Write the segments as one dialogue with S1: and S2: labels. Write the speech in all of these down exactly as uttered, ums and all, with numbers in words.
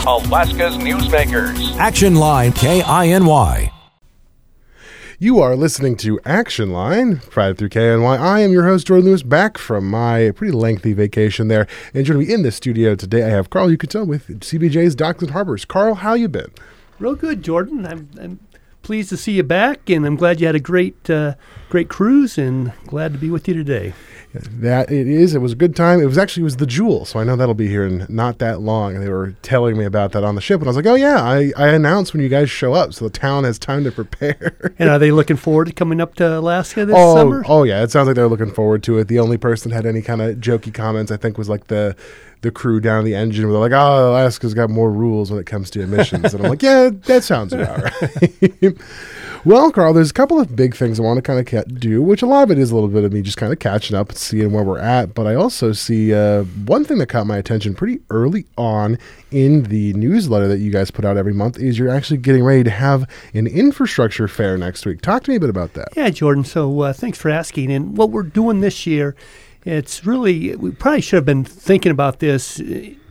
S1: Alaska's newsmakers.
S2: Action Line K I N Y.
S3: You are listening to Action Line, Friday through K N Y. I am your host, Jordan Lewis, back from my pretty lengthy vacation there. And joining me in the studio today, I have Carl Yucatel with C B J's Docks and Harbors. Carl, how you been?
S4: Real good, Jordan. I'm, I'm pleased to see you back, and I'm glad you had a great, uh, great cruise, and glad to be with you today.
S3: That it is. It was a good time. It was actually it was the Jewel, so I know that'll be here in not that long. They were telling me about that on the ship, and I was like, oh yeah, I, I announced when you guys show up, so the town has time to prepare.
S4: And are they looking forward to coming up to Alaska this
S3: oh,
S4: summer?
S3: Oh yeah, it sounds like they're looking forward to it. The only person that had any kind of jokey comments, I think, was like the the crew down in the engine, where they're like, oh, Alaska's got more rules when it comes to emissions. And I'm like, yeah, that sounds about right. Well, Carl, there's a couple of big things I want to kind of ca- do, which a lot of it is a little bit of me just kind of catching up and seeing where we're at. But I also see uh, one thing that caught my attention pretty early on in the newsletter that you guys put out every month is you're actually getting ready to have an infrastructure fair next week. Talk to me a bit about that.
S4: Yeah, Jordan. So uh, thanks for asking. And what we're doing this year, it's really, we probably should have been thinking about this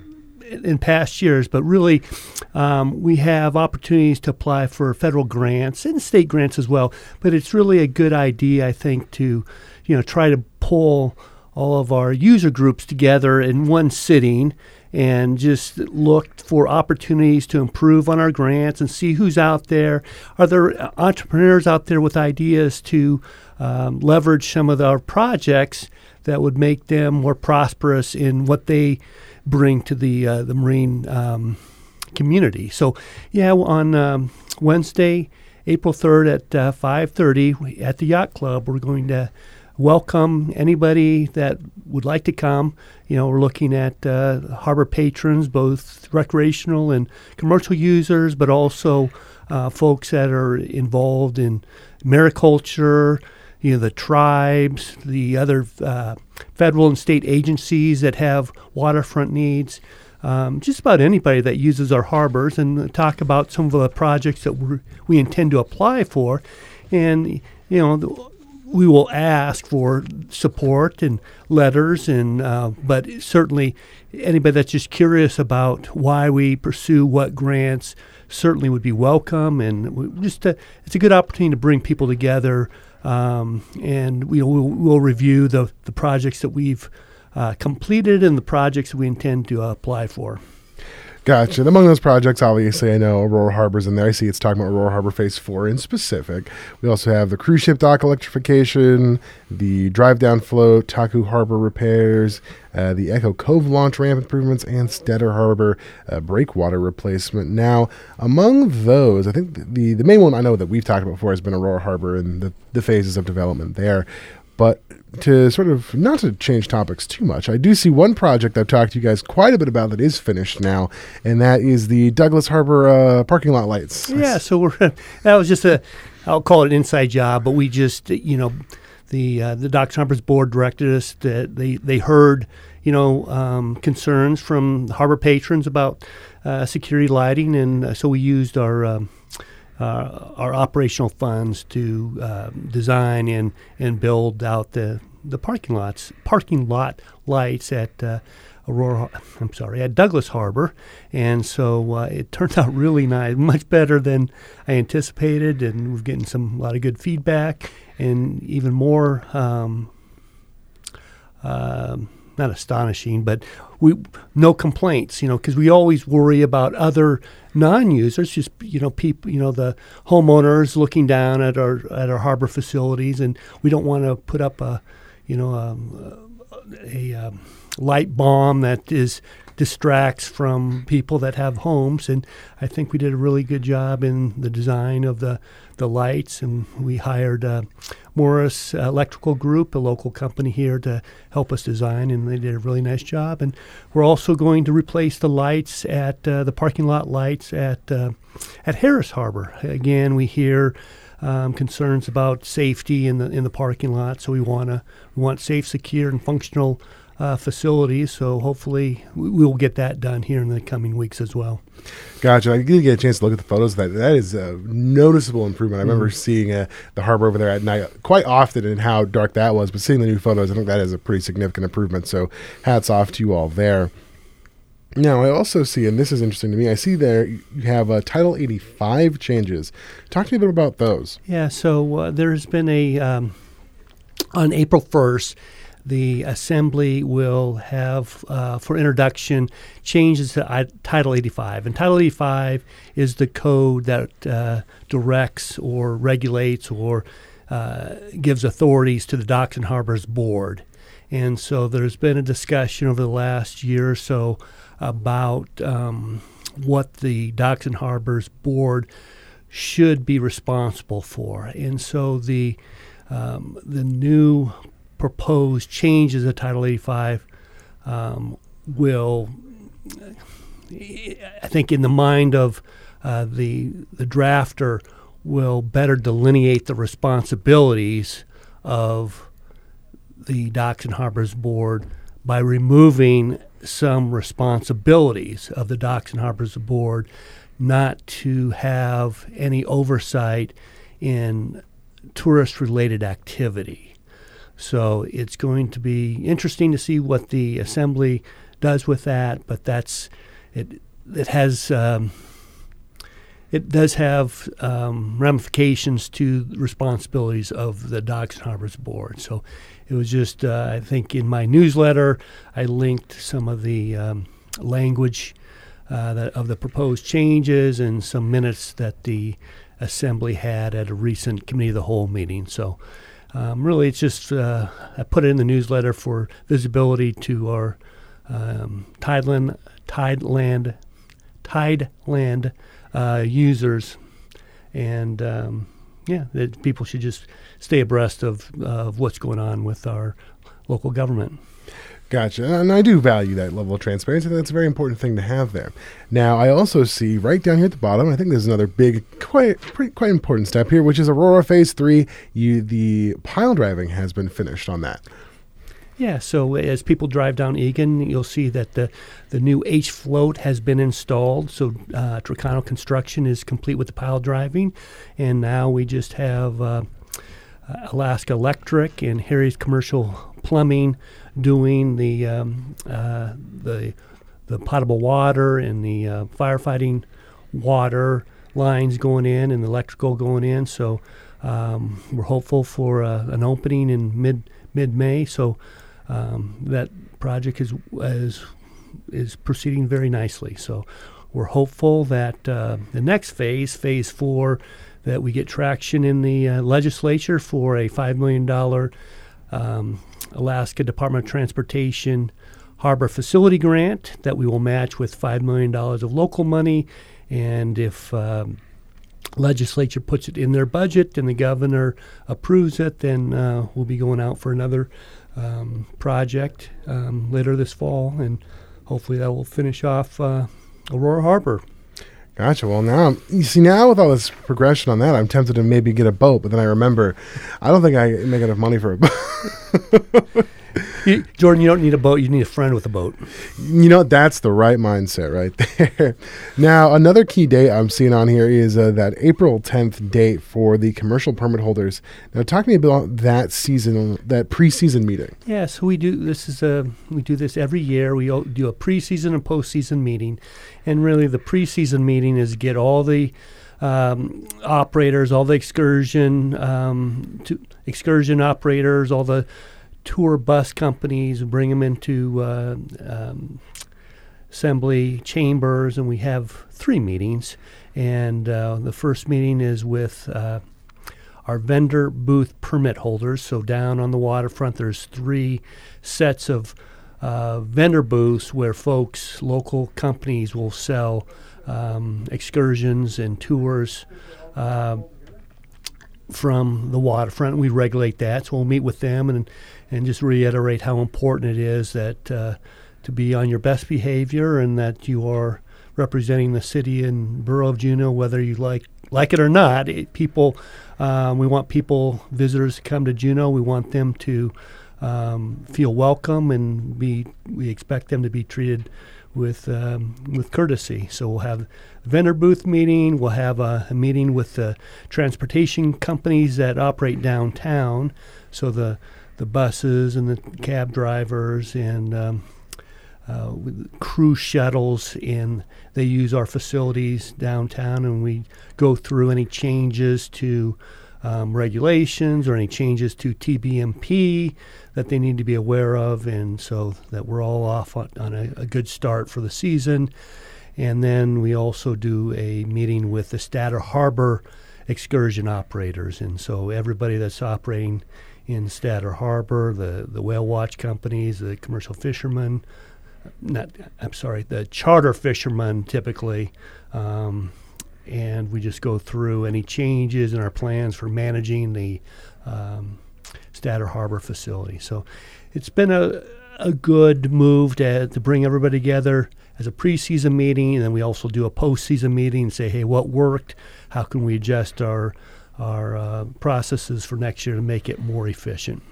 S4: in past years, but really um, we have opportunities to apply for federal grants and state grants as well. But it's really a good idea, I think, to you know try to pull all of our user groups together in one sitting and just look for opportunities to improve on our grants and see who's out there. Are there entrepreneurs out there with ideas to um, leverage some of our projects that would make them more prosperous in what they bring to the uh, the marine um, community? So, yeah, on um, Wednesday, April third at uh, five thirty at the Yacht Club, we're going to welcome anybody that would like to come. You know, we're looking at uh, harbor patrons, both recreational and commercial users, but also uh, folks that are involved in mariculture, you know, the tribes, the other uh, federal and state agencies that have waterfront needs, um, just about anybody that uses our harbors, and talk about some of the projects that we're, we intend to apply for. And, you know, the, we will ask for support and letters, and uh, but certainly anybody that's just curious about why we pursue what grants certainly would be welcome. And we just uh, it's a good opportunity to bring people together. Um, and we, we'll, we'll review the, the projects that we've uh, completed and the projects that we intend to uh, apply for.
S3: Gotcha. And among those projects, obviously, I know Aurora Harbor's in there. I see it's talking about Aurora Harbor Phase four in specific. We also have the cruise ship dock electrification, the drive-down float, Taku Harbor repairs, uh, the Echo Cove launch ramp improvements, and Stetter Harbor uh, breakwater replacement. Now, among those, I think the, the main one I know that we've talked about before has been Aurora Harbor and the, the phases of development there. But to sort of, not to change topics too much, I do see one project I've talked to you guys quite a bit about that is finished now, and that is the Douglas Harbor uh, parking lot lights.
S4: Yeah, so we're that was just a, I'll call it an inside job, but we just, you know, the uh, the Docks and Harbors board directed us that they, they heard, you know, um, concerns from the harbor patrons about uh, security lighting, and uh, so we used our um, Uh, our operational funds to uh, design and, and build out the, the parking lots, parking lot lights at uh, Aurora. I'm sorry, at Douglas Harbor, and so uh, it turned out really nice, much better than I anticipated, and we're getting some a lot of good feedback, and even more. Um, uh, Not astonishing, but we no complaints, you know, because we always worry about other non-users, just you know, people, you know, the homeowners looking down at our at our harbor facilities, and we don't want to put up a, you know, um, a, a um, light bomb that is distracts from people that have homes. And I think we did a really good job in the design of the the lights, and we hired uh, Morris Electrical Group, a local company here, to help us design, and they did a really nice job. And we're also going to replace the lights at uh, the parking lot lights at uh, at Harris Harbor. Again, we hear um, concerns about safety in the in the parking lot, so we wanna we want safe, secure, and functional uh, facilities. So hopefully we will get that done here in the coming weeks as well.
S3: Gotcha. I did get a chance to look at the photos. That that is a noticeable improvement. I remember mm-hmm. seeing uh, the harbor over there at night quite often and how dark that was. But seeing the new photos, I think that is a pretty significant improvement. So hats off to you all there. Now, I also see, and this is interesting to me, I see there you have uh, Title eighty-five changes. Talk to me a bit about those.
S4: Yeah, so uh, there's been a, um, on April first, the Assembly will have, uh, for introduction, changes to I- Title eighty-five. And Title eighty-five is the code that uh, directs or regulates or uh, gives authorities to the Docks and Harbors Board. And so there's been a discussion over the last year or so about um, what the Docks and Harbors Board should be responsible for. And so the um, the new proposed changes of Title eighty-five um, will, I think, in the mind of uh, the the drafter, will better delineate the responsibilities of the Docks and Harbors Board by removing some responsibilities of the Docks and Harbors Board not to have any oversight in tourist-related activity. So it's going to be interesting to see what the Assembly does with that, but that's it. It has um, it does have um, ramifications to the responsibilities of the Docks and Harbors Board. So it was just, uh, I think, in my newsletter, I linked some of the um, language uh, that, of the proposed changes and some minutes that the Assembly had at a recent Committee of the Whole meeting. So um, really, it's just, uh, I put it in the newsletter for visibility to our um, Tideland, Tideland, Tideland uh, users. And um, yeah, that people should just stay abreast of, uh, of what's going on with our local government.
S3: Gotcha. And I do value that level of transparency. That's a very important thing to have there. Now, I also see right down here at the bottom, I think there's another big, quite pretty, quite important step here, which is Aurora Phase three. You, the pile driving has been finished on that.
S4: Yeah, so as people drive down Egan, you'll see that the, the new H-float has been installed. So uh, Tricano Construction is complete with the pile driving. And now we just have uh, Alaska Electric and Harry's Commercial Plumbing doing the um, uh, the the potable water and the uh, firefighting water lines going in and the electrical going in. So um, we're hopeful for uh, an opening in mid mid May. So um, that project is is is proceeding very nicely. So we're hopeful that uh, the next phase, phase four, that we get traction in the uh, legislature for a five million dollars um, Alaska Department of Transportation Harbor Facility Grant that we will match with five million dollars of local money. And if um, legislature puts it in their budget and the governor approves it, then uh, we'll be going out for another um, project um, later this fall. And hopefully that will finish off uh, Aurora Harbor.
S3: Gotcha. Well, now, you see, now with all this progression on that, I'm tempted to maybe get a boat, but then I remember, I don't think I make enough money for a boat.
S4: You, Jordan, you don't need a boat. You need a friend with a boat.
S3: You know, that's the right mindset right there. Now, another key date I'm seeing on here is uh, that April tenth date for the commercial permit holders. Now, talk to me about that season, that preseason meeting.
S4: Yeah, so we do this is a we do this every year. We o- do a preseason and postseason meeting, and really the preseason meeting is get all the um, operators, all the excursion um, to excursion operators, all the tour bus companies, bring them into uh, um, assembly chambers, and we have three meetings. And uh, the first meeting is with uh, our vendor booth permit holders. So down on the waterfront, there's three sets of uh, vendor booths where folks, local companies, will sell um, excursions and tours uh, from the waterfront. We regulate that, so we'll meet with them and and just reiterate how important it is that uh, to be on your best behavior and that you are representing the city and borough of Juneau, whether you like like it or not. It, people, um, we want people, visitors to come to Juneau. We want them to um, feel welcome, and be we expect them to be treated with um, with courtesy. So we'll have a vendor booth meeting. We'll have a, a meeting with the transportation companies that operate downtown. So the the buses and the cab drivers and um, uh, with cruise shuttles, and they use our facilities downtown, and we go through any changes to um, regulations or any changes to T B M P that they need to be aware of, and so that we're all off on, on a, a good start for the season. And then we also do a meeting with the Statter Harbor excursion operators, and so everybody that's operating in Statter Harbor, the, the whale watch companies, the commercial fishermen, not, I'm sorry, the charter fishermen typically, um, and we just go through any changes in our plans for managing the um, Statter Harbor facility. So it's been a, a good move to, to bring everybody together as a preseason meeting, and then we also do a postseason meeting and say, hey, what worked? How can we adjust our our uh, processes for next year to make it more efficient?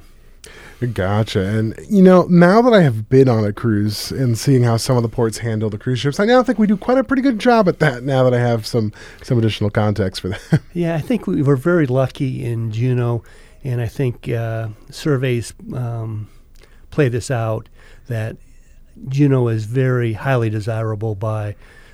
S3: Gotcha. And, you know, now that I have been on a cruise and seeing how some of the ports handle the cruise ships, I now think we do quite a pretty good job at that now that I have some, some additional context for that.
S4: Yeah, I think we were very lucky in Juneau, and I think uh, surveys um, play this out, that Juneau is very highly desirable by,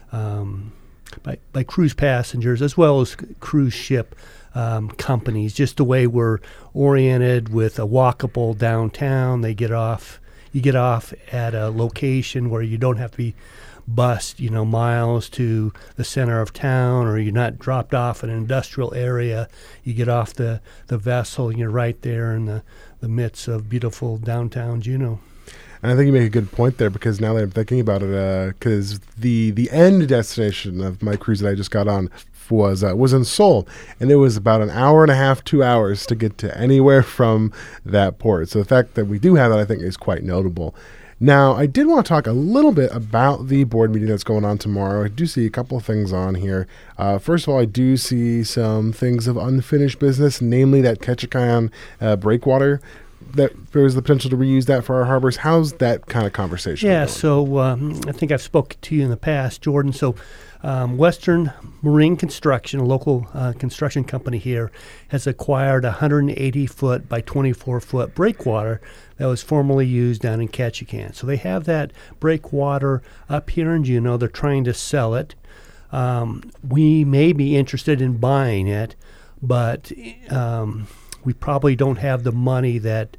S4: um, by by cruise passengers as well as c- cruise ship um, companies. Just the way we're oriented with a walkable downtown, they get off. You get off at a location where you don't have to be bused, you know, miles to the center of town, or you're not dropped off in an industrial area. You get off the, the vessel, and you're right there in the, the midst of beautiful downtown Juneau.
S3: And I think you make a good point there, because now that I'm thinking about it, because uh, the the end destination of my cruise that I just got on was uh, was in Seoul, and it was about an hour and a half, two hours to get to anywhere from that port. So the fact that we do have that, I think, is quite notable. Now, I did want to talk a little bit about the board meeting that's going on tomorrow. I do see a couple of things on here. Uh, first of all, I do see some things of unfinished business, namely that Ketchikan uh, breakwater, that there's the potential to reuse that for our harbors. How's that kind of conversation
S4: Yeah,
S3: going?
S4: so um, I think I've spoken to you in the past, Jordan. So um, Western Marine Construction, a local uh, construction company here, has acquired a one hundred eighty foot by twenty-four foot breakwater that was formerly used down in Ketchikan. So they have that breakwater up here in Juneau. They're trying to sell it. Um, we may be interested in buying it, but um, we probably don't have the money that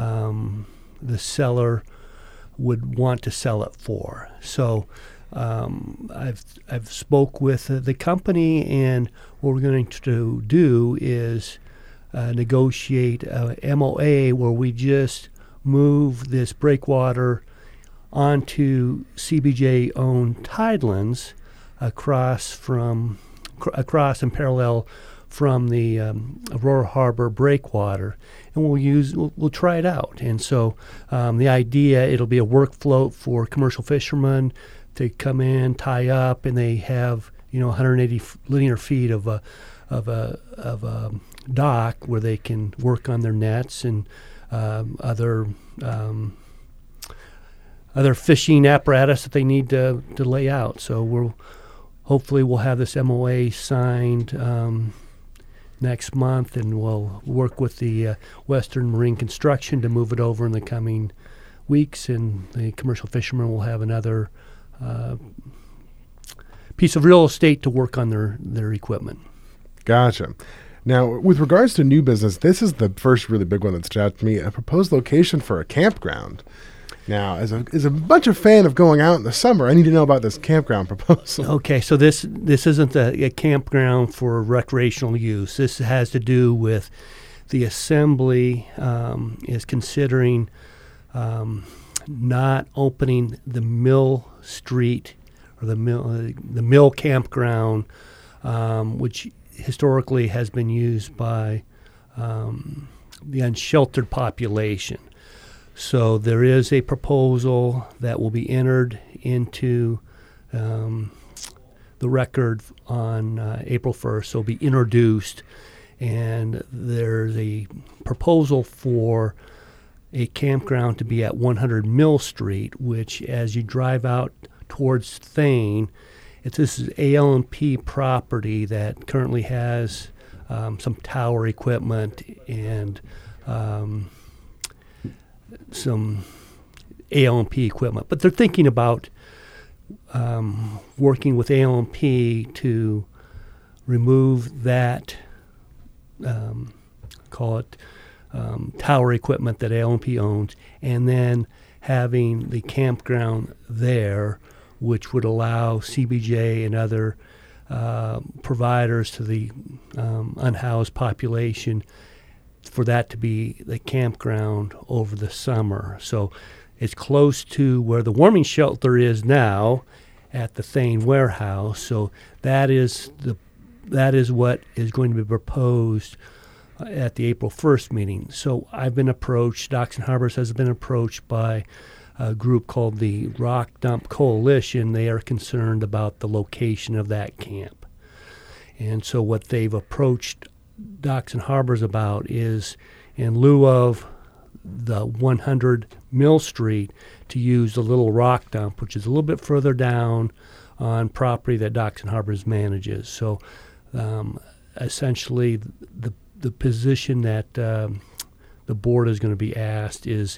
S4: um, the seller would want to sell it for. So um, I've I've spoke with uh, the company, and what we're going to do is uh, negotiate a M O A where we just move this breakwater onto C B J-owned tidelands across from cr- across and parallel from the um, Aurora Harbor breakwater, and we'll use we'll, we'll try it out. And so um, the idea, it'll be a work float for commercial fishermen to come in, tie up, and they have, you know, one hundred eighty f- linear feet of a of a of a dock where they can work on their nets and um, other um, other fishing apparatus that they need to to lay out. So we'll hopefully we'll have this M O A signed Um, next month, and we'll work with the uh, Western Marine Construction to move it over in the coming weeks, and the commercial fishermen will have another uh, piece of real estate to work on their, their equipment.
S3: Gotcha. Now, with regards to new business, this is the first really big one that stood out to me, a proposed location for a campground. Now, as a as a bunch of fan of going out in the summer, I need to know about this campground proposal.
S4: Okay, so this this isn't a, a campground for recreational use. This has to do with the assembly um, is considering um, not opening the Mill Street or the Mill uh, the Mill campground, um, which historically has been used by um, the unsheltered population. So there is a proposal that will be entered into um, the record on uh, April first. So it'll be introduced, and there's a proposal for a campground to be at one hundred Mill Street, which as you drive out towards Thane, it's this is A L and P property that currently has um, some tower equipment and um, some A L M P equipment. But they're thinking about um, working with A L M P to remove that, um, call it um, tower equipment that A L M P owns, and then having the campground there, which would allow C B J and other uh, providers to the um, unhoused population for that to be the campground over the summer. So it's close to where the warming shelter is now at the Thane warehouse. So that is the that is what is going to be proposed uh, at the April first meeting. So I've been approached, Docks and Harbors has been approached by a group called the Rock Dump Coalition. They are concerned about the location of that camp. And so what they've approached Docks and Harbors about is, in lieu of the one hundred Mill Street, to use the little rock dump, which is a little bit further down on property that Docks and Harbors manages. So um, essentially the the position that um, the board is going to be asked is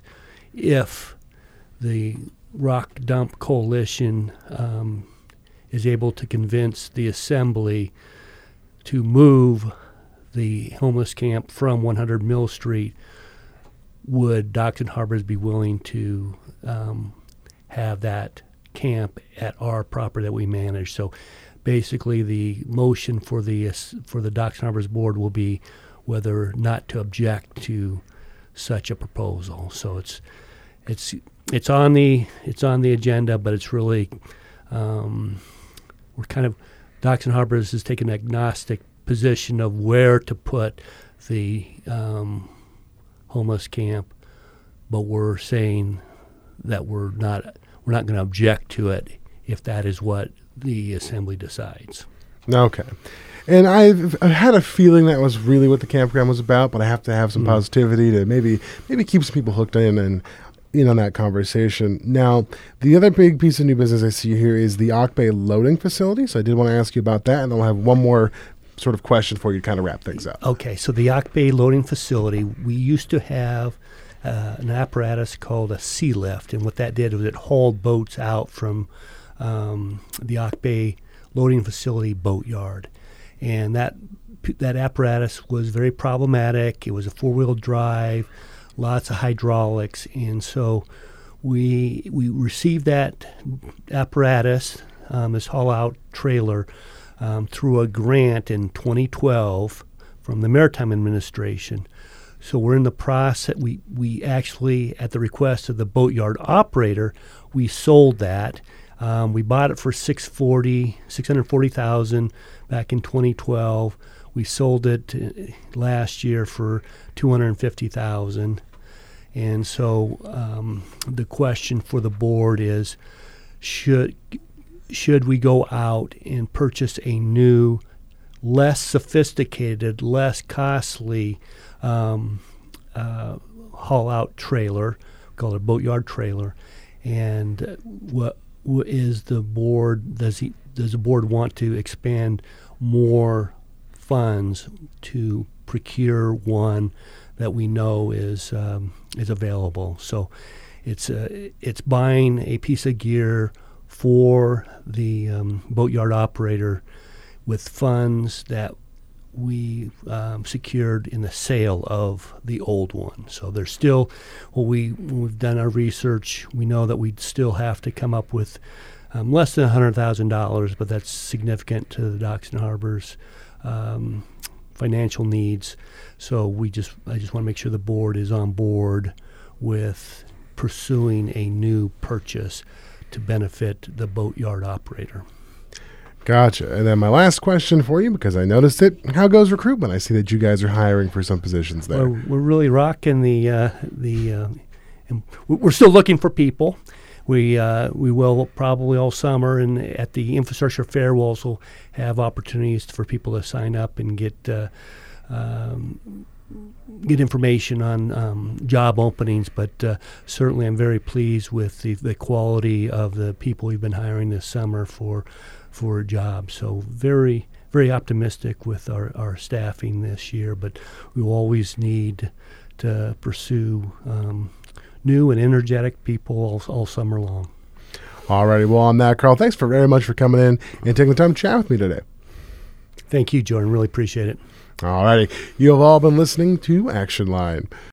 S4: if the Rock Dump Coalition um, is able to convince the Assembly to move the homeless camp from one hundred Mill Street, would Docks and Harbors be willing to um, have that camp at our property that we manage? So basically the motion for the uh, for the Docks and Harbors board will be whether not to object to such a proposal. So it's it's it's on the it's on the agenda, but it's really um, we're kind of Docks and Harbors is taking an agnostic position of where to put the um, homeless camp, but we're saying that we're not we're not going to object to it if that is what the Assembly decides.
S3: Okay. And I've, I've had a feeling that was really what the campground was about, but I have to have some mm. positivity to maybe maybe keep some people hooked in and in on that conversation. Now, the other big piece of new business I see here is the Auk Bay loading facility. So I did want to ask you about that, and I'll have one more sort of question for you to kind of wrap things up.
S4: Okay, so the Auk Bay loading facility, we used to have uh, an apparatus called a sea lift, and what that did was it hauled boats out from um, the Auk Bay loading facility boatyard. And that that apparatus was very problematic. It was a four-wheel drive, lots of hydraulics, and so we we received that apparatus, um, this haul-out trailer, um, through a grant in twenty twelve from the Maritime Administration. So we're in the process. We we actually, at the request of the boatyard operator, we sold that. Um, we bought it for six hundred forty thousand dollars back in twenty twelve. We sold it uh, last year for two hundred fifty thousand dollars. And so um, the question for the board is, should should we go out and purchase a new, less sophisticated, less costly um, uh, haul-out trailer, called a boatyard trailer, and what is the board, does he, does the board want to expand more funds to procure one that we know is um, is available? So it's uh, it's buying a piece of gear for the um, boatyard operator with funds that we um, secured in the sale of the old one. So there's still, well, we, we've done our research. We know that we'd still have to come up with um, less than one hundred thousand dollars, but that's significant to the Docks and Harbors um, financial needs. So we just, I just want to make sure the board is on board with pursuing a new purchase to benefit the boatyard operator.
S3: Gotcha. And then my last question for you, because I noticed it, how goes recruitment? I see that you guys are hiring for some positions there.
S4: We're, we're really rocking the, uh, the uh, and we're still looking for people. We uh, we will probably all summer, and at the infrastructure fair we'll also have opportunities for people to sign up and get uh, um, get information on um, job openings. But uh, certainly I'm very pleased with the, the quality of the people we've been hiring this summer for for a job. So very, very optimistic with our, our staffing this year, but we will always need to pursue um, new and energetic people all, all summer long.
S3: Alrighty, well, on that, Carl, thanks for very much for coming in and taking the time to chat with me today.
S4: Thank you, Jordan. Really appreciate it.
S3: Alrighty, you have all been listening to Action Line.